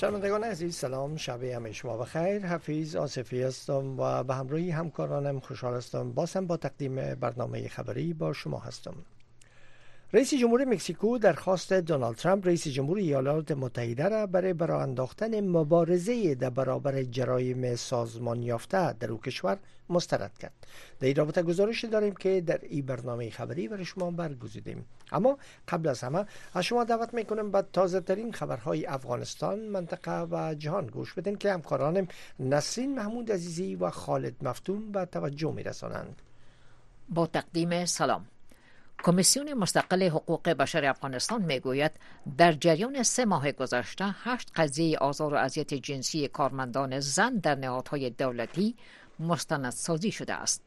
شنوندگان عزیز سلام، شب همه شما بخیر. حفیظ آصفی هستم و به همراهی همکارانم خوشحال هستم بازم با تقدیم برنامه خبری با شما هستم. رئیس جمهور مکزیکو درخواست دونالد ترامپ رئیس جمهور ایالات متحده را برای انداختن مبارزه در برابر جرایم سازمان یافته در او کشور مسترد کرد. در این رابطه گزارشی داریم که در این برنامه خبری برای شما برگزیدیم. اما قبل از همه از شما دعوت میکنم به تازه ترین خبرهای افغانستان، منطقه و جهان گوش بدین که همکارانم نسرین محمود عزیزی و خالد مفتون به توجه میرسانند. با تقدیم سلام. کمیسیون مستقل حقوق بشر افغانستان میگوید در جریان 3 ماه گذشته 8 قضیه آزار و اذیت جنسی کارمندان زن در نهادهای دولتی مستندسازی شده است.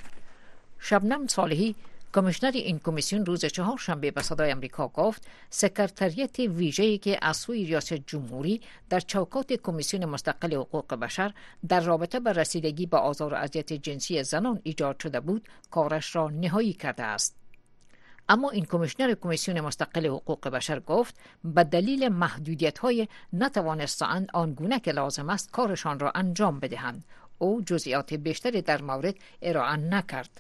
شبنم صالحی کمیشنر این کمیسیون روز چهارشنبه به صدای آمریکا گفت سکرتریت ویژه‌ای که از سوی ریاست جمهوری در چوکات کمیسیون مستقل حقوق بشر در رابطه با رسیدگی به آزار و اذیت جنسی زنان ایجاد شده بود کارش را نهایی کرده است. اما این کمیشنر کمیسیون مستقل حقوق بشر گفت به دلیل محدودیت‌های نتوانستند آنگونه که لازم است کارشان را انجام بدهند. او جزئیات بیشتری در مورد ارائه نکرد.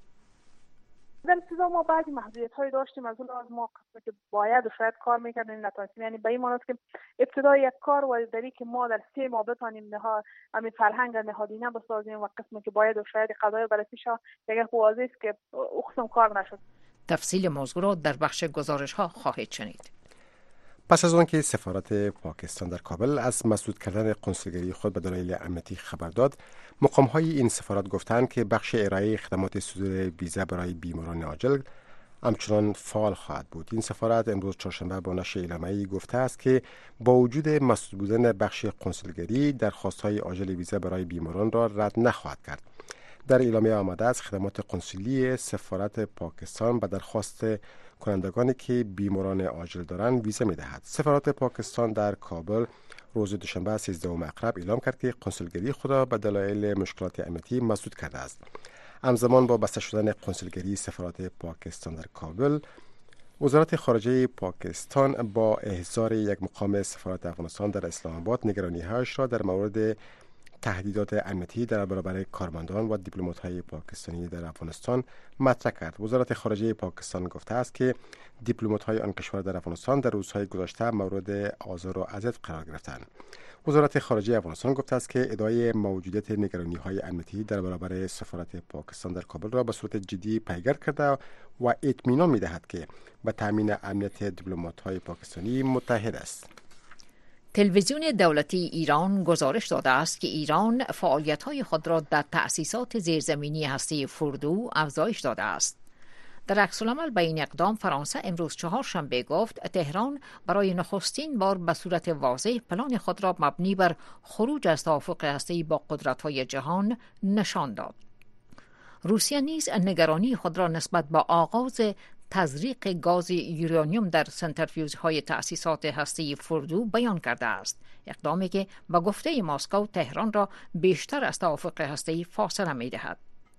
در ابتدا ما بعضی محدودیت‌های داشتیم، از اون لحاظ ما قسمی که باید و شاید کار می‌کردیم نتونستیم، یعنی به این معنی است که ابتدای یک کار و دری که ما در 3 ماه بتونیم همین فرهنگ نهادینه بسازیم و قسمی که باید و شاید قضایا بررسی شه دیگه واضح است که او قسم کار نشد. تفصیل موضوع را در بخش گزارش‌ها خواهید شنید. پس از آنکه سفارت پاکستان در کابل از مسدود کردن قنسولگری خود به دلایل امنیتی خبر داد، مقام‌های این سفارت گفتند که بخش ارائه خدمات صدور ویزا برای بیماران عاجل همچنان فعال خواهد بود. این سفارت امروز چهارشنبه با نشر اعلامیه‌ای گفته است که با وجود مسدود بودن بخش قنسولگری، درخواست‌های عاجل ویزا برای بیماران را رد نخواهد کرد. در اعلامیه آمده است خدمات قنسولی سفارت پاکستان به درخواست کنندگانی که بیماران عاجل دارند ویزا می‌دهد. سفارت پاکستان در کابل روز دوشنبه 13 مقرب اعلام کرد که قنسولگری خود را به دلایل مشکلات امنیتی مسدود کرده است. همزمان با بسته شدن قنسولگری سفارت پاکستان در کابل، وزارت خارجه پاکستان با احضار یک مقام سفارت افغانستان در اسلام آباد نگرانی‌هایش را در مورد تهدیدات امنیتی در برابر کارمندان و دیپلمات‌های پاکستانی در افغانستان مطرح کرد. وزارت خارجه پاکستان گفته است که دیپلمات‌های آن کشور در افغانستان در روزهای گذشته مورد آزار و اذیت قرار گرفتند. وزارت خارجه افغانستان گفته است که ادعای موجودیت نگرانی‌های امنیتی در برابر سفارت پاکستان در کابل را به صورت جدی پیگیر کرده و اطمینان می‌دهد که به تامین امنیت دیپلمات‌های پاکستانی متحد است. تلویزیون دولتی ایران گزارش داده است که ایران فعالیت‌های خود را در تأسیسات زیرزمینی هسته فردو افزایش داده است. در عکس‌العمل به این اقدام فرانسه امروز چهارشنبه گفت تهران برای نخستین بار به صورت واضح پلان خود را مبنی بر خروج از توافق هسته‌ای با قدرت‌های جهان نشان داد. روسیه نیز نگرانی خود را نسبت به آغاز تزریق گاز یورانیوم در سنتریفیوژهای تأسیسات هسته‌ای فردو بیان کرده است، اقدامی که با گفته مسکو تهران را بیشتر از توافق هسته‌ای فاصله می‌دهد.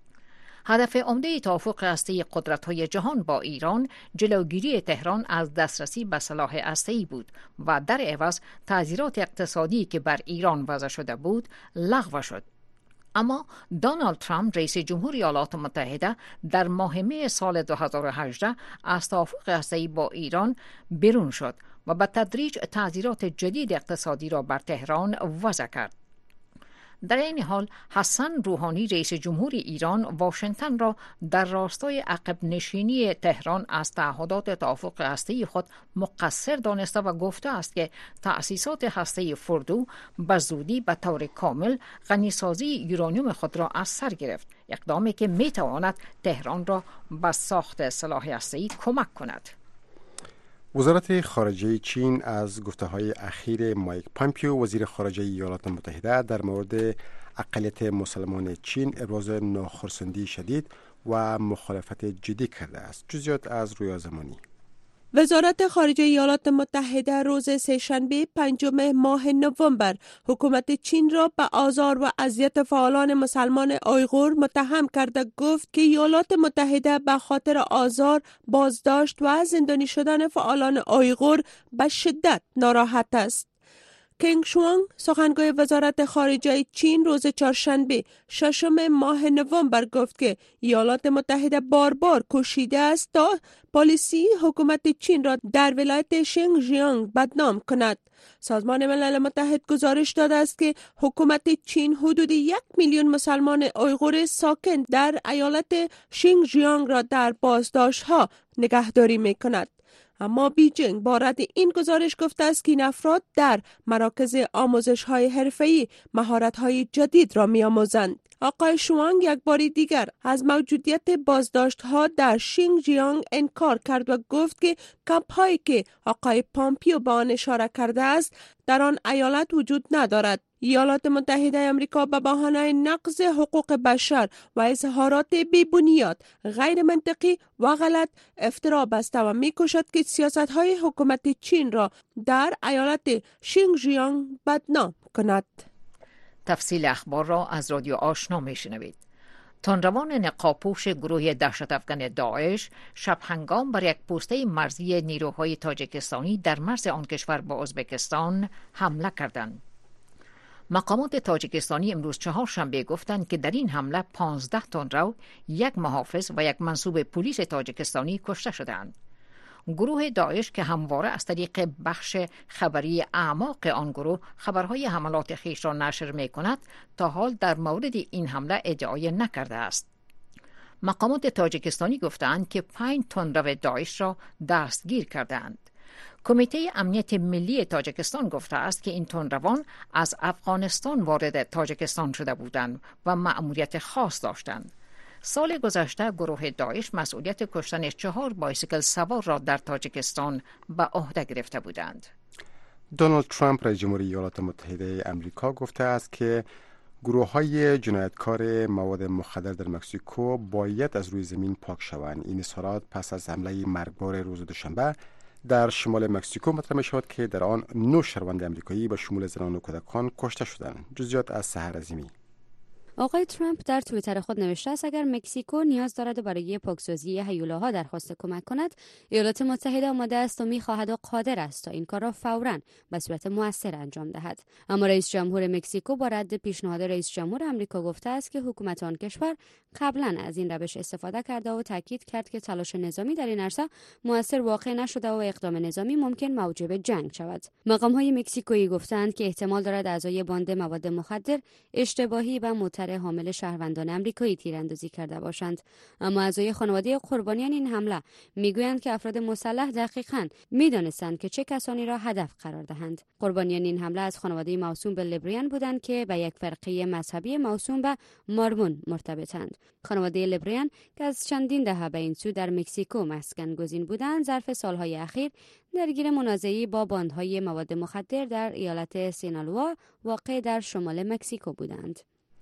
هدف عمده توافق هسته‌ای قدرت‌های جهان با ایران جلوگیری تهران از دسترسی به سلاح هسته‌ای بود و در عوض تعزیرات اقتصادی که بر ایران وضع شده بود لغو شد. اما دونالد ترامپ رئیس جمهور ایالات متحده در ماه می سال 2018 از توافق هسته‌ای با ایران بیرون شد و به تدریج تعزیرات جدید اقتصادی را بر تهران وضع کرد. در این حال حسن روحانی رئیس جمهور ایران واشنگتن را در راستای عقب نشینی تهران از تعهدات توافق هسته‌ای خود مقصر دانسته و گفته است که تأسیسات هسته‌ای فردو به زودی به طور کامل غنیسازی یورانیوم خود را از سر گرفت، اقدامی که میتواند تهران را به ساخت سلاح هسته‌ای کمک کند. وزارت خارجه چین از گفته‌های اخیر مایک پامپیو وزیر خارجه ایالات متحده در مورد اقلیت مسلمان چین ابراز ناخرسندی شدید و مخالفت جدی کرده است. جزئیات از رویا زمانی. وزارت خارجه ایالات متحده روز سه‌شنبه 5 ماه نوامبر حکومت چین را به آزار و اذیت فعالان مسلمان آیغور متهم کرده گفت که ایالات متحده به خاطر آزار، بازداشت و زندانی شدن فعالان آیغور به شدت ناراحت است. کنگ شوانگ سخنگوی وزارت خارجه چین روز چهارشنبه 6 ماه نوامبر گفت که ایالات متحده بار بار کوشیده است تا پالیسی حکومت چین را در ولایت شینجیانگ بدنام کند. سازمان ملل متحد گزارش داده است که حکومت چین حدود 1 میلیون مسلمان اویغور ساکن در ایالت شینجیانگ را در بازداشت‌ها نگهداری می‌کند. اما بیجینگ با رد این گزارش گفته است که این افراد در مراکز آموزش‌های حرفه‌ای مهارت‌های جدید را می‌آموزند. آقای شوانگ یک بار دیگر از موجودیت بازداشت‌ها در شینجیانگ انکار کرد و گفت که کمپ‌هایی که آقای پامپیو به آن اشاره کرده است در آن ایالت وجود ندارد. ایالات متحده آمریکا به بهانه نقض حقوق بشر و اظهارات بی بنیاد، غیر منطقی و غلط افترا بسته و می‌کوشد که سیاست‌های حکومت چین را در ایالت شینجیانگ بدنام کند. تفصیل اخبار را از رادیو آشنا میشنوید. تندروان نقابپوش گروه دهشت افکن داعش شب هنگام بر یک پوسته مرزی نیروهای تاجیکستانی در مرز آن کشور با ازبکستان حمله کردند. مقامات تاجیکستانی امروز چهارشنبه گفتند که در این حمله 15 تندرو، یک محافظ و یک منصوب پلیس تاجیکستانی کشته شدند. گروه داعش که همواره از طریق بخش خبری اعماق آن گروه خبرهای حملات خویش را نشر می کند تا حال در مورد این حمله ادعای نکرده است. مقامات تاجیکستانی گفتند که 5 تندرو داعش را دستگیر کردند. کمیته امنیت ملی تاجیکستان گفته است که این تندروان از افغانستان وارد تاجیکستان شده بودند و مأموریت خاص داشتند. سال گذشته گروه داعش مسئولیت کشتن 4 بایسیکل سوار را در تاجیکستان به عهده گرفته بودند. دونالد ترامپ رئیس جمهوری ایالات متحده آمریکا گفته است که گروه‌های جنایتکار مواد مخدر در مکزیکو باید از روی زمین پاک شوند. این اظهارات پس از حمله مرگبار روز دوشنبه در شمال مکزیکو مطرح می‌شود که در آن 9 شهروند آمریکایی به شمول زنان و کودکان کشته شدند. جزئیات از سحر عظیمی. آقای ترامپ در توییتر خود نوشته است اگر مکزیکو نیاز دارد برای پاکسازی هیولاها درخواست کمک کند، ایالات متحده آماده است و می‌خواهد و قادر است تا این کار را فوراً به صورت مؤثر انجام دهد. اما رئیس جمهور مکزیکو با رد پیشنهاد رئیس جمهور آمریکا گفته است که حکومت آن کشور قبلا از این روش استفاده کرده و تاکید کرد که تلاش نظامی در این عرصه مؤثر واقع نشده و اقدام نظامی ممکن موجب جنگ شود. مقام‌های مکزیکویی گفتند که احتمال دارد اعضای باند مواد مخدر اشتباهی و حامل شهروندان آمریکایی تیراندازی کرده باشند. اما اعضای خانواده قربانیان این حمله میگویند که افراد مسلح دقیقاً میدانستند که چه کسانی را هدف قرار دهند. قربانیان این حمله از خانواده موسوم به لبریان بودند که به یک فرقه مذهبی موسوم به مارمون مرتبطند. خانواده لبریان که از چندین دهه به این سو در مکزیکو مسکن گزین بودند، ظرف سالهای اخیر درگیر منازعه‌ای با باندهای مواد مخدر در ایالت سینالوا واقع در شمال مکزیکو بودند.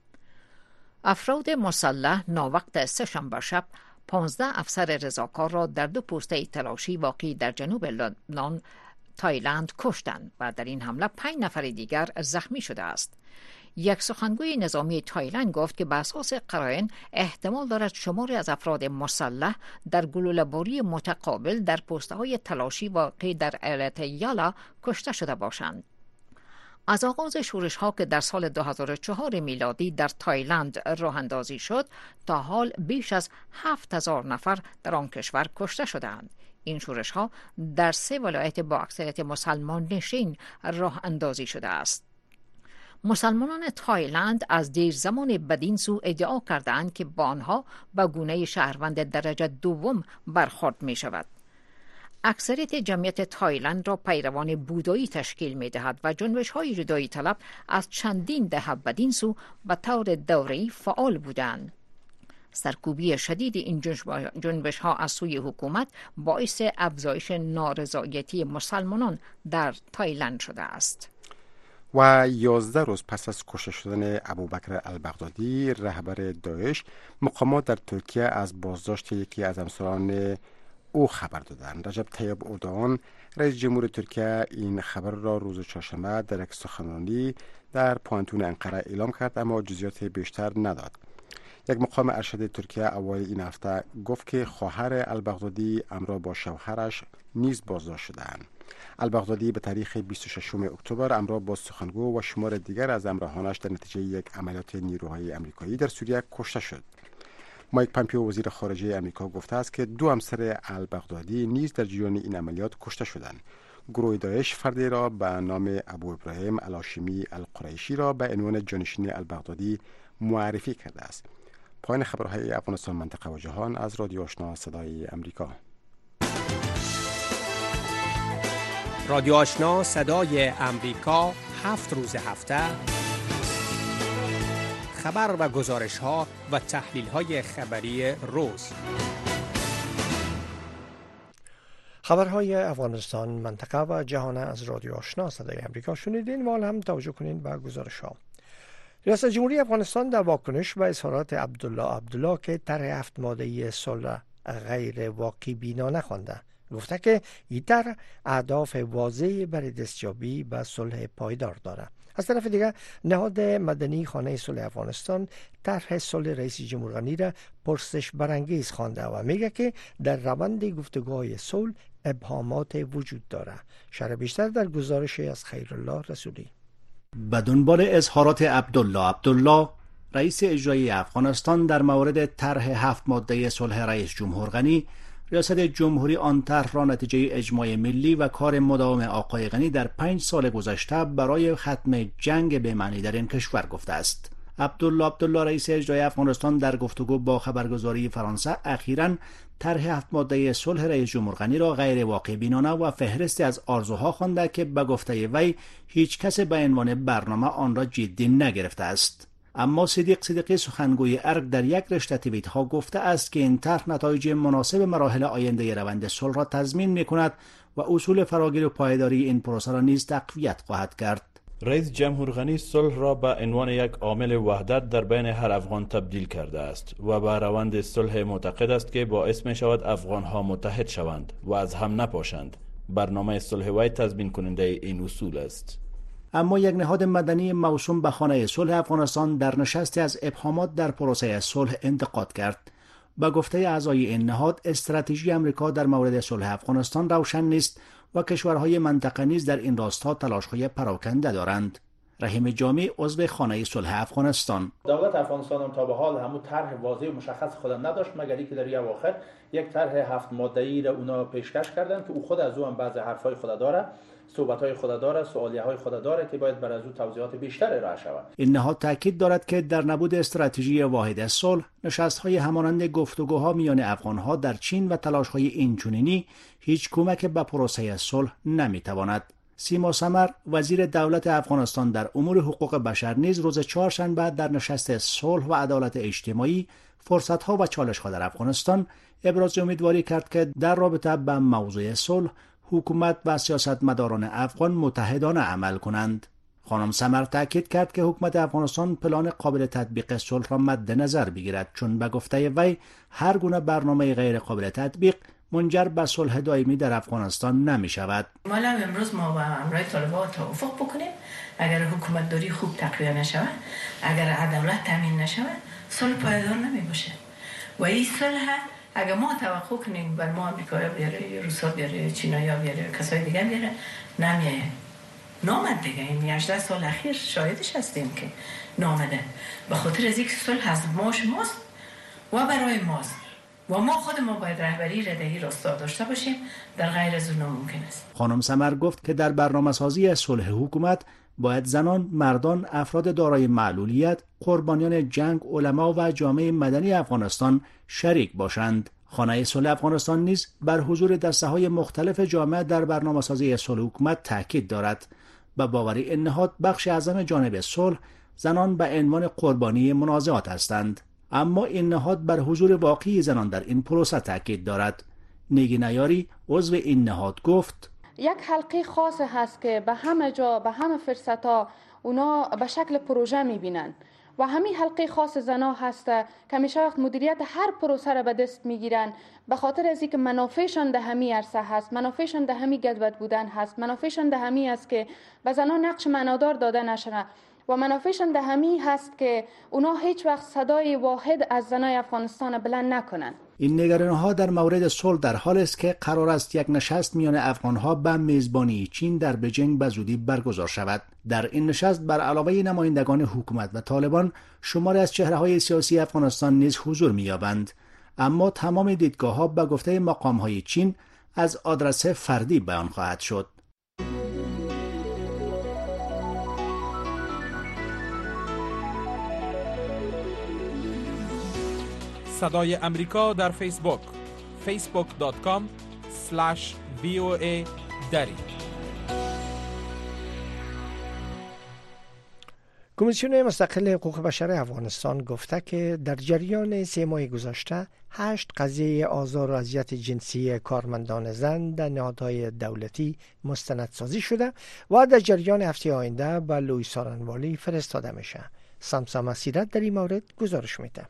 افراد مسلح ناوقت سه‌شنبه شب 15 افسر رضاکار را در 2 پوسته تلاشی واقع در جنوب لبنان تایلند کشتند و در این حمله 5 نفر دیگر زخمی شده است. یک سخنگوی نظامی تایلند گفت که بر اساس قرائن احتمال دارد شماری از افراد مسلح در گلوله‌باری متقابل در پوسته‌های تلاشی واقع در ایالت یالا کشته شده باشند. از آغاز شورش‌ها که در سال 2004 میلادی در تایلند راه اندازی شد تا حال بیش از 7000 نفر در آن کشور کشته شدند. این شورش‌ها در 3 ولایت با اکثریت مسلمان نشین راه اندازی شده است. مسلمانان تایلند از دیر زمان بدین سو ادعا کردند که با آنها به گونه شهروند درجه دوم برخورد می شود. اکثریت جمعیت تایلند را پیروان بودایی تشکیل می دهد و جنبش‌های جدایی طلب از چندین دهه بدین سو به طور دوره‌ای فعال بودند. سرکوبی شدید این جنبش‌ها از سوی حکومت باعث افزایش نارضایتی مسلمانان در تایلند شده است. و 11 روز پس از کشته شدن ابوبکر البغدادی رهبر داعش، مقامات در ترکیه از بازداشت یکی از همسران او خبر دادند. رجب طیب اردوغان رئیس جمهور ترکیه این خبر را روز چهارشنبه در یک سخنرانی در پوانتون انقره اعلام کرد، اما جزئیات بیشتر نداد. یک مقام ارشد ترکیه اوایل این هفته گفت که خواهر البغدادی همراه با شوهرش نیز بازداشت شده‌اند. البغدادی به تاریخ 26 اکتبر همراه با سخنگو و شمار دیگر از همراهانش در نتیجه یک عملیات نیروهای آمریکایی در سوریه کشته شد. مایک پامپیو وزیر خارجه آمریکا گفته است که 2 همسر البغدادی نیز در جریان این عملیات کشته شدند. گروه داعش فردی را به نام ابو ابراهیم الهاشمی القریشی را به عنوان جانشین البغدادی معرفی کرده است. پایان خبرهای افغانستان، منطقه و جهان از رادیو آشنا صدای آمریکا. رادیو آشنا صدای آمریکا 7 روز هفته خبر و گزارش ها و تحلیل های خبری روز. خبرهای افغانستان، منطقه و جهان از رادیو آشنا صدای آمریکا شنیدین. و هم توجه کنین به گزارش ها. ریاست جمهوری افغانستان در واکنش به اظهارات عبدالله که طرح 7 ماده صلح غیر واقع بینانه خوانده، گفته که این طرح اهداف واضحی برای دستیابی به صلح پایدار داره. از طرف دیگر نهاد مدنی خانه صلح افغانستان طرح صلح رئیس جمهور غنی را پرسش برانگیز خوانده و میگه که در روند گفتگوهای صلح ابهامات وجود داره. شرح بیشتر در گزارش از خیرالله رسولی. به دنبال اظهارات عبدالله رئیس اجرایی افغانستان در مورد طرح 7 ماده صلح رئیس جمهور غنی، ریاست جمهوری آن طرح را نتیجه اجماع ملی و کار مداوم آقای غنی در 5 سال گذشته برای ختم جنگ به معنی در این کشور گفته است. عبدالله رئیس اجرایی افغانستان در گفتگو با خبرگزاری فرانسه اخیراً طرح 7 ماده صلح رئیس جمهور غنی را غیر واقع بینانه و فهرستی از آرزوها خوانده که به گفته وی هیچ کس به عنوان برنامه آن را جدی نگرفته است. اما صدیقی سخنگوی ارگ در یک رشته توییت ها گفته است که این طرح نتایج مناسب مراحل آینده روند صلح را تضمین می‌کند و اصول فراگیر و پایداری این پروسه را نیز تقویت خواهد کرد. رئیس جمهور غنی صلح را به عنوان یک عامل وحدت در بین هر افغان تبدیل کرده است و به روند صلح معتقد است که باعث می شود افغان‌ها متحد شوند و از هم نپاشند. برنامه صلح وی تضمین کننده این اصول است. اما یک نهاد مدنی موسوم به خانه صلح افغانستان در نشستی از ابهامات در پروسه صلح انتقاد کرد. به گفته اعضای این نهاد، استراتژی آمریکا در مورد صلح افغانستان روشن نیست و کشورهای منطقه نیز در این راستا تلاش‌های پراکنده دارند. رحیم جامی عضو خانه صلح افغانستان: دولت افغانستان هم تا به حال همون طرح واضح و مشخص خود نداشت، مگر اینکه در اواخر یک طرح 7 ماده‌ای را اونا پیشکش کردند که او خود از او هم بعضی حرفای خود داره، صحبت‌های خود داره، سوالیه‌های خود داره که باید بر از او توضیحات بیشتر ارائه شود. این نهاد تاکید دارد که در نبود استراتژی واحد صلح، نشست‌های همانند گفتگوها میان افغان‌ها در چین و تلاش‌های اینچنینی هیچ کمک به پروسه صلح نمی‌تواند. سیما سمر، وزیر دولت افغانستان در امور حقوق بشر، نیز روز چهارشنبه در نشست صلح و عدالت اجتماعی، فرصت‌ها و چالش‌ها در افغانستان ابراز امیدواری کرد که در رابطه با موضوع صلح حکومت و سیاستمداران افغان متحدانه عمل کنند. خانم سمر تاکید کرد که حکومت افغانستان پلان قابل تطبیق صلح را مد نظر بگیرد، چون به گفته وی هر گونه برنامه غیر قابل تطبیق منجر به صلح دائمی در افغانستان نمی شود. مالا امروز ما با همراه طالبان توافق بکنیم اگر حکومت داری خوب تقویه نشود، اگر عدالت تامین نشود، صلح پایدار نمی باشه. و این صلح اگر ما توقع کنیم بر ما آمریکایی بیاره، روسا بیاره، چینایی بیاره، کسای دیگه بیاره، نمیایه. نامد دیگه. این 18 سال اخیر شاهدش هستیم که نامده. به خاطر از اینکه صلح از ما شماست و برای ماست و ما خود ما باید رهبری ردهی راستا داشته باشیم، در غیر از اون ناممکن است. خانم سمر گفت که در برنامه‌سازی صلح حکومت باید زنان، مردان، افراد دارای معلولیت، قربانیان جنگ، علما و جامعه مدنی افغانستان شریک باشند. خانه صلح افغانستان نیز بر حضور دسته‌های مختلف جامعه در برنامه‌سازی صلح حکومت تاکید دارد. به باور این نهاد بخش اعظم جانب صلح زنان به عنوان قربانی منازعات هستند. اما این نهاد بر حضور واقعی زنان در این پروسه تاکید دارد. نیگی نیاری عضو این نهاد گفت: یک حلقه خاص هست که به همه جا، به همه فرصتا اونا به شکل پروژه میبینن و همین حلقه خاص زنا هست که همیشه وقت مدیریت هر پروسه را به دست میگیرن، به خاطر از اینکه منافعشان در همین عرصه هست، منافعشان در همین گدبد بودن هست، منافعشان در همین است که به زنا نقش معنادار داده نشه و منافعشان ده همی هست که اونا هیچ وقت صدای واحد از زنای افغانستان بلند نکنن. این نگرانی‌ها در مورد صلح در حال است که قرار است یک نشست میان افغان‌ها به میزبانی چین در بجینگ به زودی برگزار شود. در این نشست بر علاوه نمایندگان حکومت و طالبان شماری از چهره‌های سیاسی افغانستان نیز حضور می‌یابند، اما تمام دیدگاه‌ها به گفته مقام‌های چین از آدرس فردی بیان خواهد شد. صدای امریکا در فیسبوک facebook.com/VOA دری. کمیسیون مستقل حقوق بشر افغانستان گفته که در جریان 3 ماه گذشته 8 قضیه آزار و اذیت جنسی کارمندان زن در نهادهای دولتی مستندسازی شده و در جریان هفته آینده به لوی سارنوالی فرستاده میشه. سمسام سیرت در این مورد گزارش میده.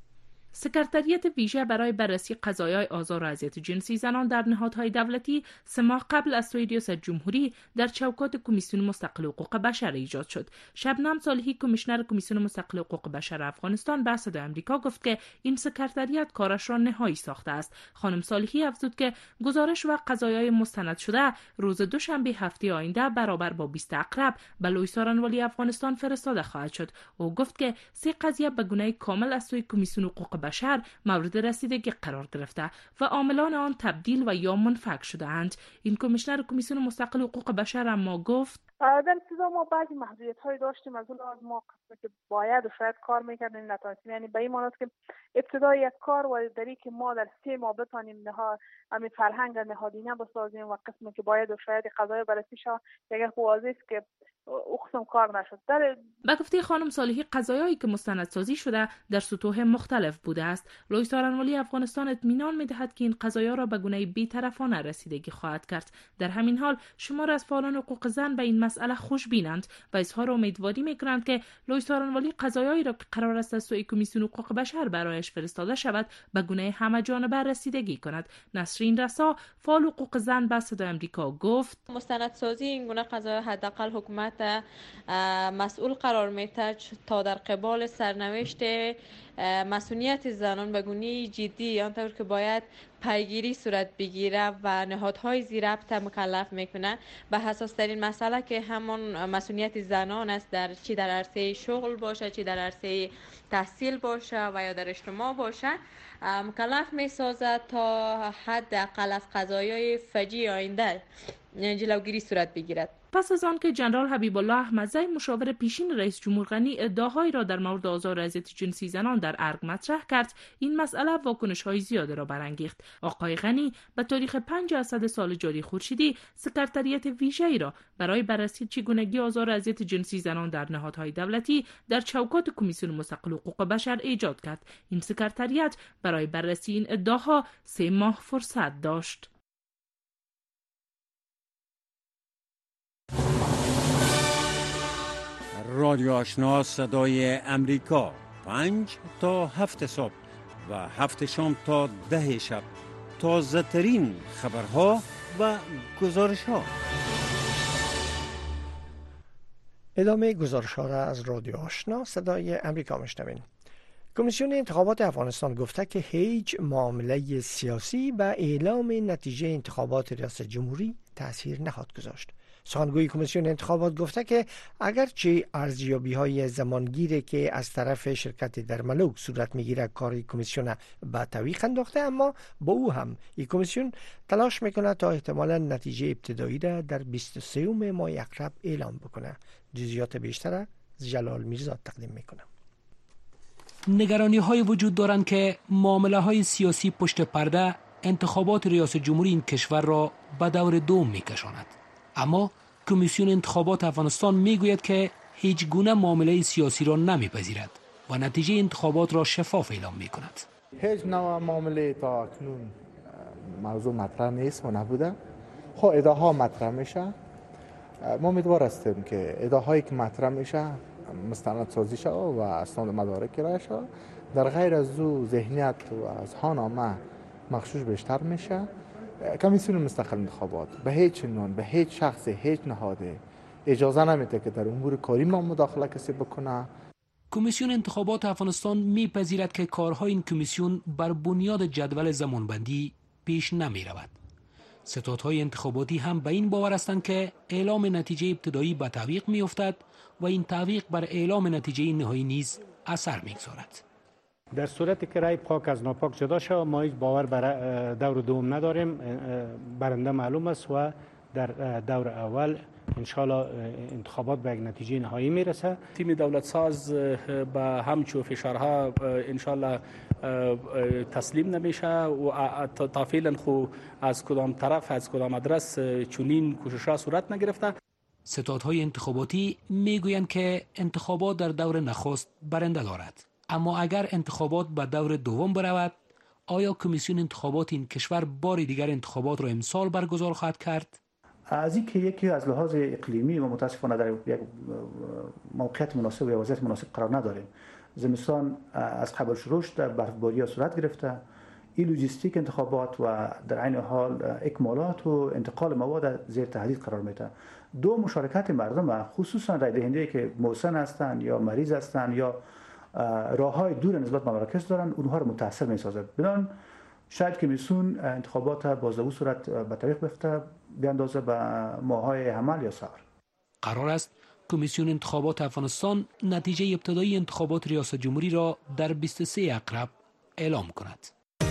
سکرتریت ویژه برای بررسی قضایای آزار و اذیت جنسی زنان در نهادهای دولتی 3 ماه قبل از سوی ریاست جمهوری در چوکات کمیسیون مستقل حقوق بشر ایجاد شد. شبنم صالحی کمیشنر کمیسیون مستقل حقوق بشر افغانستان به صدای آمریکا گفت که این سکرتریت کارش را نهایی ساخته است. خانم صالحی افزود که گزارش و قضایای مستند شده روز دوشنبه هفته آینده برابر با 20 عقرب به لوی سارنوالی افغانستان فرستاده خواهد شد. او گفت که 3 قضیه به گونه کامل از سوی کمیسیون حقوق بشر مورد رسیدگی قرار گرفته و عاملان آن تبدیل و یا منفک شده‌اند. این کمیشنر کمیسیون مستقل حقوق بشر اما گفت در ابتدا ما بعضی محدودیت‌های داشتیم، از اون از ما قسمی که باید و شاید کار می‌کردیم نتونستیم. یعنی به این معنی که ابتدا یک کار و دری که ما در 3 ماه بتونیم همین فرهنگ نهادینه بسازیم و قسمی که باید و شاید قضایی بررسی شه یک واضح است که اقسم کار نشد. به گفته خانم صالحی قضایایی که مستندسازی شده در سطوح مختلف بوده است. لوی سارنوالی افغانستان اطمینان می‌دهد که این قضایا را به گونه بی‌طرفانه رسیدگی خواهد کرد. در همین حال شمار از فعالان حقوق زن به این مسئله خوشبینند و اظهار امیدواری می‌کنند که لوی سارنوالی قضایایی را که قرار است از سوی کمیسیون حقوق بشر برایش فرستاده شود به گونه همه‌جانبه رسیدگی کند. نسرین رسا فعال حقوق زن به صدای آمریکا گفت مستندسازی این گونه قضایا حداقل حکومت مسئول قرار میده تا در قبال سرنوشت مسئولیت زنان به گونه جدی آنطور که باید پیگیری صورت بگیره و نهادهای زیربط مکلف میکنه به حساس ترین مسئله که همون مسئولیت زنان است، در چی در عرصه شغل باشه، چی در عرصه تحصیل باشه و یا در اجتماع باشه، مکلف میسازد تا حداقل از قضایای فجیع آینده جلوگیری صورت بگیرد. پس از آن که جنرال حبیب الله احمدزی مشاور پیشین رئیس جمهور غنی ادعاهایی را در مورد آزار و اذیت جنسی زنان در ارگ مطرح کرد، این مسئله واکنش‌های زیاده را برانگیخت. آقای غنی به تاریخ 5 اسد سال جاری خورشیدی سکرتریت ویژه‌ای را برای بررسی چگونگی آزار و اذیت جنسی زنان در نهادهای دولتی در چوکات کمیسیون مستقل حقوق بشر ایجاد کرد. این سکرتریت برای بررسی این ادعاها 3 ماه فرصت داشت. رادیو آشنا صدای امریکا 5 تا 7 صبح و 7 شام تا 10 شب تازه ترین خبرها و گزارش ها. ادامه گزارش ها را از رادیو آشنا صدای امریکا میشنوین. کمیسیون انتخابات افغانستان گفته که هیچ معامله سیاسی و اعلام نتیجه انتخابات ریاست جمهوری تأثیر نخواهد گذاشت. سخنگوی کمیسیون انتخابات گفته که اگرچه ارزیابی‌های زمانگیری که از طرف شرکت در ملوک صورت می‌گیرد کار کمیسیون به تعویق انداخته، اما با او هم این کمیسیون تلاش میکنه تا احتمالاً نتیجه ابتدایی را در 23 ماه اقرب اعلام بکنه. جزئیات بیشتر جلال میرزا تقدیم میکنه. نگرانی‌های وجود دارند که معامله‌های سیاسی پشت پرده انتخابات ریاست جمهوری این کشور را به دور دوم می‌کشاند. اما کمیسیون انتخابات افغانستان میگوید که هیچ گونه معامله سیاسی را نمیپذیرد و نتیجه انتخابات را شفاف اعلام میکند. هیچ نوع معامله تا اکنون موضوع مطرح نیست و نبوده. خب ادعاها مطرح میشه. ما امیدوار هستیم که ادعاهایی که مطرح میشه مستند سازی شود و اسناد مدارک ارائه شود. در غیر از او ذهنیت و اذهان مغشوش بیشتر میشه. کمیسیون مستقل انتخابات به هیچ عنوان، به هیچ شخص، هیچ نهاد اجازه نمیده که در امور کاری ما مداخله کسی بکنه. کمیسیون انتخابات افغانستان میپذیرد که کارهای این کمیسیون بر بنیاد جدول زمانبندی پیش نمی رود. ستادهای انتخاباتی هم به این باور هستند که اعلام نتیجه ابتدایی به تعویق می افتد و این تعویق بر اعلام نتیجه نهایی نیز اثر میگذارد. در صورتی که رای پاک از ناپاک جدا شود ما هیچ باور بر دور دوم نداریم. برنده معلوم است و در دور اول انشالله انتخابات به یک نتیجه نهایی میرسه. تیم دولت ساز به همچو فشارها انشالله تسلیم نمیشه و تا فعلا خو از کدام طرف از کدام آدرس چنین کوشش‌ها صورت نگرفته. ستادهای انتخاباتی میگویند که انتخابات در دور نخست برنده دارد، اما اگر انتخابات به دور دوم برود آیا کمیسیون انتخابات این کشور بار دیگر انتخابات را امسال برگزار خواهد کرد؟ از اینکه یکی از لحاظ اقلیمی و متاسفانه در یک موقعیت مناسب و وضعیت مناسب قرار نداریم. زمستان از قبل شروع شده، برفباری ها صورت گرفته، این لوجستیک انتخابات و در عین حال اکمالات و انتقال مواد زیر تهدید قرار میده. دو مشارکت مردم خصوصا رای دهنده که مسن هستند یا مریض هستند یا راههای دور نسبت به مراکز دارن اونها رو متاثر میسازه. بنابراین شاید کمیسیون انتخابات باز به صورت به تعویق بفته بیاندازه به ماهای حمل یا سال. قرار است کمیسیون انتخابات افغانستان نتیجه ابتدایی انتخابات ریاست جمهوری را در 23 اکرب اعلام کند.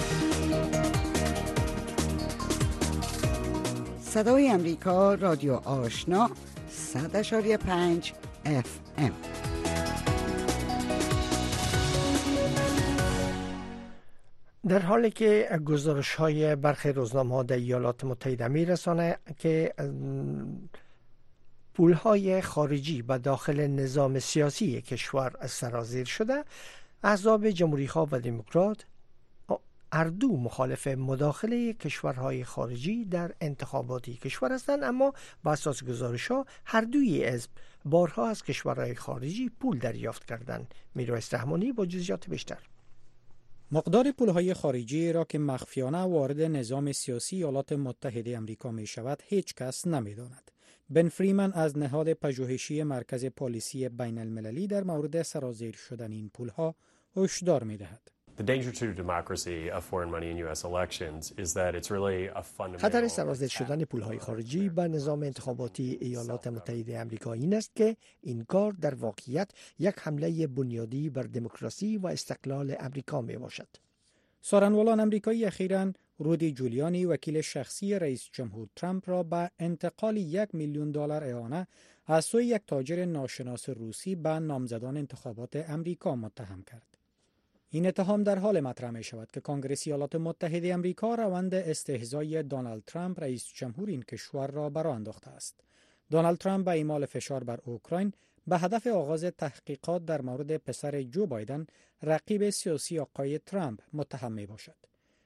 صدای امریکا، رادیو آشنا، 100.5 FM. در حالی که گزارش‌های برخی روزنامه‌ها در ایالات متحده می‌رساند که پول‌های خارجی به داخل نظام سیاسی کشور سرازیر شده، احزاب جمهوری‌خواه و دموکرات هر دو مخالف مداخله کشورهای خارجی در انتخابات کشور هستند، اما با اساس گزارش‌ها هر دوی حزب بارها از کشورهای خارجی پول دریافت کردند. میرواعظ رحمانی با جزئیات بیشتر. مقدار پولهای خارجی را که مخفیانه وارد نظام سیاسی ایالات متحده آمریکا می شود هیچ کس نمی داند. بن فریمن از نهاد پژوهشی مرکز پالیسی بین المللی در مورد سرازیر شدن این پولها هشدار می دهد. خطر سرازیر شدن پولهای خارجی به نظام انتخاباتی ایالات متحده آمریکا این است که این کار در واقعیت یک حمله بنیادی بر دموکراسی و استقلال آمریکا می باشد. سخنوران آمریکایی اخیراً رودی جولیانی وکیل شخصی رئیس جمهور ترامپ را به انتقال $1,000,000 اعانه از سوی یک تاجر ناشناس روسی به نامزدان انتخابات آمریکا متهم کرد. این اتهام در حال مطرح می شود که کنگره ایالات متحده آمریکا روند استهزای دونالد ترامپ رئیس جمهور این کشور را برآ انداخته است. دونالد ترامپ به اعمال فشار بر اوکراین به هدف آغاز تحقیقات در مورد پسر جو بایدن رقیب سیاسی آقای ترامپ متهم می باشد.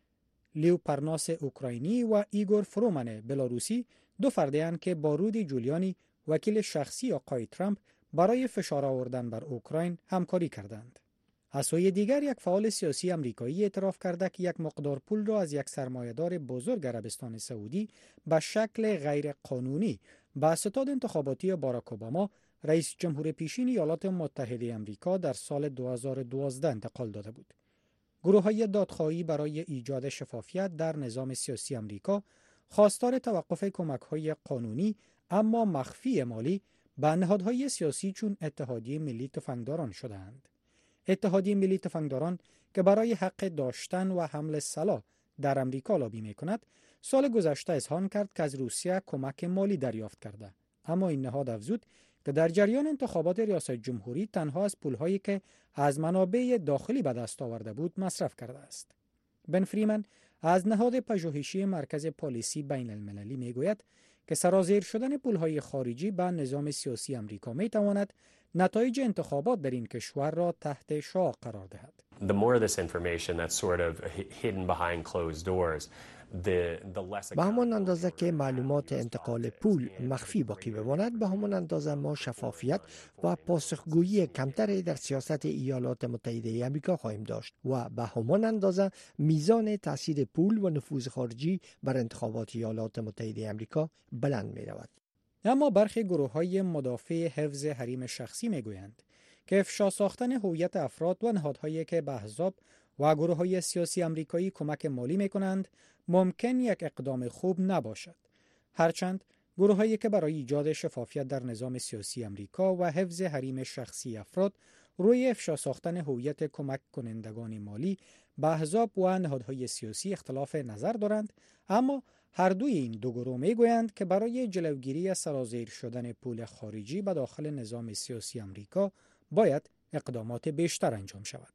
لیو پرناس اوکراینی و ایگور فرومن بلاروسی دو فردند که با رودی جولیانی وکیل شخصی آقای ترامپ برای فشار آوردن بر اوکراین همکاری کردند. از سوی دیگر یک فعال سیاسی آمریکایی اعتراف کرده که یک مقدار پول را از یک سرمایه‌دار بزرگ عربستان سعودی به شکل غیر قانونی به ستاد انتخاباتی باراک اوباما رئیس جمهور پیشین ایالات متحده آمریکا در سال 2012 انتقال داده بود. گروه‌های دادخواهی برای ایجاد شفافیت در نظام سیاسی آمریکا خواستار توقف کمک‌های قانونی اما مخفی مالی به نهادهای سیاسی چون اتحادیه ملی تفنگداران شدند. اتحادیه ملی تفنگداران که برای حق داشتن و حمل سلاح در آمریکا لابی می‌کند، سال گذشته اظهار کرد که از روسیه کمک مالی دریافت کرده، اما این نهاد افزود که در جریان انتخابات ریاست جمهوری تنها از پول‌هایی که از منابع داخلی به دست آورده بود مصرف کرده است. بن فریمن از نهاد پژوهشی مرکز پالیسی بین المللی میگوید که سرازیر شدن پول‌های خارجی به نظام سیاسی آمریکا میتواند نتایج انتخابات در این کشور را تحت شعاع قرار دهد. The more of this information that's sort of hidden behind closed doors, به همان اندازه که معلومات انتقال پول مخفی باقی بماند، به همان اندازه ما شفافیت و پاسخگویی کمتری در سیاست ایالات متحده آمریکا خواهیم داشت و به همان اندازه میزان تاثیر پول و نفوذ خارجی بر انتخابات ایالات متحده آمریکا بلند می رود. اما برخی گروه‌های مدافع حفظ حریم شخصی میگویند که افشا ساختن هویت افراد و نهادهایی که به احزاب و گروه‌های سیاسی آمریکایی کمک مالی می‌کنند ممکن یک اقدام خوب نباشد. هرچند گروه‌هایی که برای ایجاد شفافیت در نظام سیاسی آمریکا و حفظ حریم شخصی افراد روی افشا ساختن هویت کمک کنندگان مالی به احزاب و نهادهای سیاسی اختلاف نظر دارند، اما هر دوی این دو گروه میگویند که برای جلوگیری از سرازیر شدن پول خارجی به داخل نظام سیاسی آمریکا باید اقدامات بیشتر انجام شود.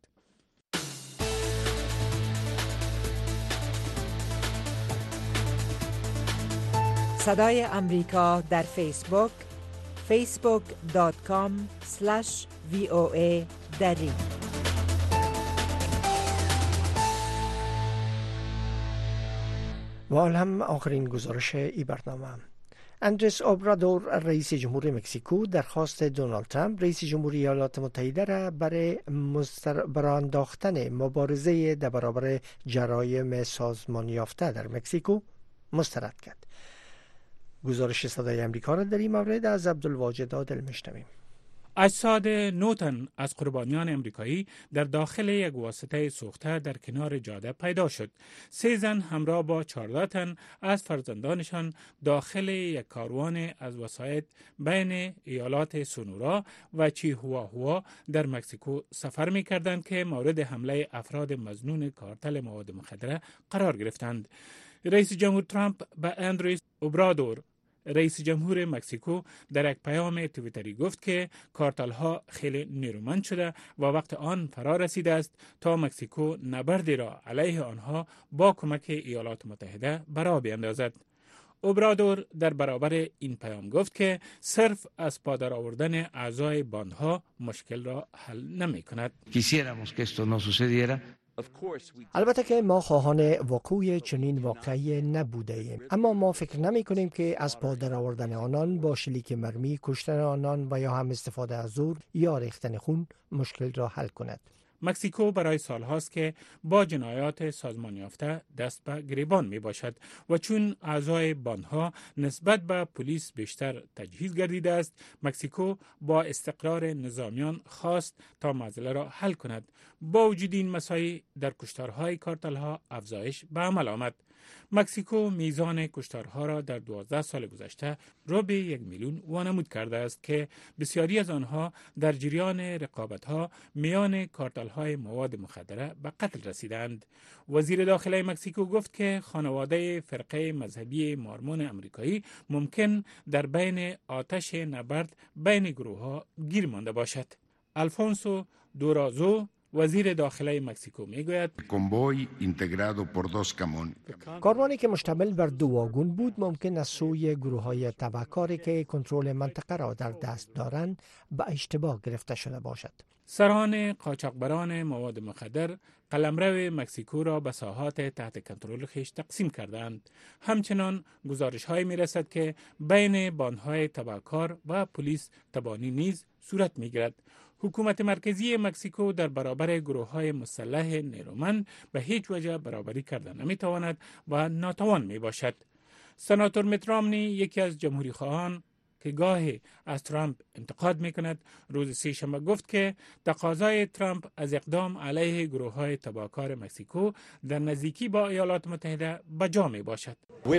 صدای امریکا در فیسبوک facebook.com/VOA دری. و حال هم آخرین گزارش ای برنامه. اندرس اوبرادور رئیس جمهور مکزیکو درخواست دونالد ترامپ رئیس جمهوری ایالات متحده را برای انداختن مبارزه در برابر جرایم سازمان یافته در مکزیکو مسترد کرد. گزارش صدای امریکا را در این مورد از عبدالواجد عادل میشنویم. اجساد 9 تن از قربانیان امریکایی در داخل یک واسطه سوخته در کنار جاده پیدا شد. 3 زن همراه با 14 تن از فرزندانشان داخل یک کاروان از وسایط بین ایالات سونورا و چیهواهوا در مکزیکو سفر می کردند که مورد حمله افراد مظنون کارتل مواد مخدره قرار گرفتند. رئیس جمهور ترامپ به اندریس اوبرادور رئیس جمهور مکزیکو در یک پیام توییتری گفت که کارتل ها خیلی نیرومند شده و وقت آن فرا رسیده است تا مکزیکو نبردی را علیه آنها با کمک ایالات متحده برا بیندازد. اوبرادور در برابر این پیام گفت که صرف از پادر آوردن اعضای باندها مشکل را حل نمی کند. البته که ما خواهان وقوع چنین واقعی نبوده ایم، اما ما فکر نمی کنیم که از پادر آوردن آنان با شلیک مرمی، کشتن آنان و یا هم استفاده از زور یا ریختن خون مشکل را حل کند. مکزیکو برای سالهاست که با جنایات سازمان یافته دست به گریبان می باشد و چون اعضای باندها نسبت به پلیس بیشتر تجهیز گردیده است، مکزیکو با استقرار نظامیان خواست تا مسئله را حل کند. با وجود این مسائل در کشتارهای کارتل‌ها افزایش به عمل آمد. مکزیکو میزان کشتارها را در 12 سال گذشته رو به 1 میلیون وانمود کرده است که بسیاری از آنها در جریان رقابت‌ها میان کارتل‌های مواد مخدره به قتل رسیدند. وزیر داخلی مکزیکو گفت که خانواده فرقه مذهبی مارمون امریکایی ممکن در بین آتش نبرد بین گروه‌ها گیر مانده باشد. الفونسو دورازو وزیر داخلی مکزیکو میگوید کاروانی که مشتمل بر 2 واگن بود ممکن است سوی گروه‌های تبهکاری که کنترل منطقه را در دست دارند به اشتباه گرفته شده باشد. سران قاچاقبران مواد مخدر قلمرو مکزیکو را به ساحات تحت کنترل خیش تقسیم کردند. همچنان گزارش‌هایی می‌رسد که بین باندهای تبهکار و پلیس تبانی نیز صورت می‌گیرد. حکومت مرکزی مکزیکو در برابر گروه‌های مسلح نیرومند به هیچ وجه برابری کردن نمی‌تواند و ناتوان میباشد. سناتور میت رامنی یکی از جمهوری خواهان که گاهی از ترامپ انتقاد میکند روز سه‌شنبه گفت که تقاضای ترامپ از اقدام علیه گروه‌های تبهکار مکزیکو در نزدیکی با ایالات متحده بجا می باشد.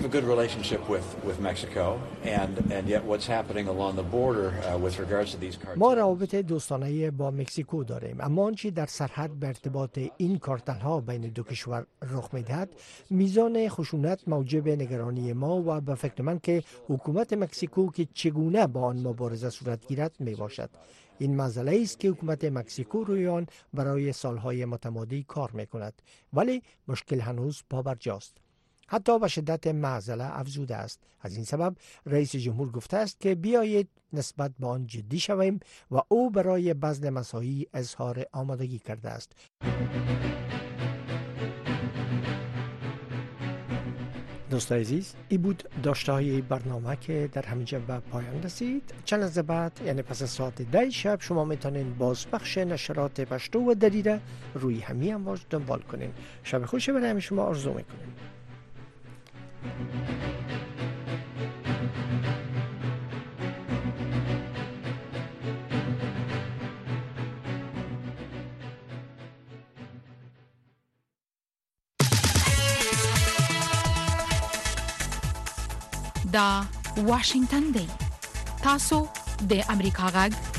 ما روابط دوستانه با مکزیکو داریم، اما آنچه در سرحد به ارتباط این کارتل‌ها بین دو کشور رخ می‌دهد میزان خشونت موجب نگرانی ما و به فکر من که حکومت مکزیکو که چگونه با آن مبارزه صورت گیرد می باشد. این مسئله است که حکومت مکزیکو روی آن برای سالهای متمادی کار می کند، ولی مشکل هنوز پابرجاست. حتی به شدت معضله افزوده است. از این سبب رئیس جمهور گفته است که بیایید نسبت به آن جدی شویم و او برای بذل مساعی اظهار آمادگی کرده است. دوستان عزیز، این بود داشته‌های برنامه که در همینجا به پایان رسید. چند لحظه بعد یعنی پس از ساعت 10 شب شما میتونین بازپخش نشرات پشتو و دری روی همین امواج دنبال کنین. شب خوشی برای شما آرزو میکنیم. دا واشنگتن دی. تاسو د امریکا غږ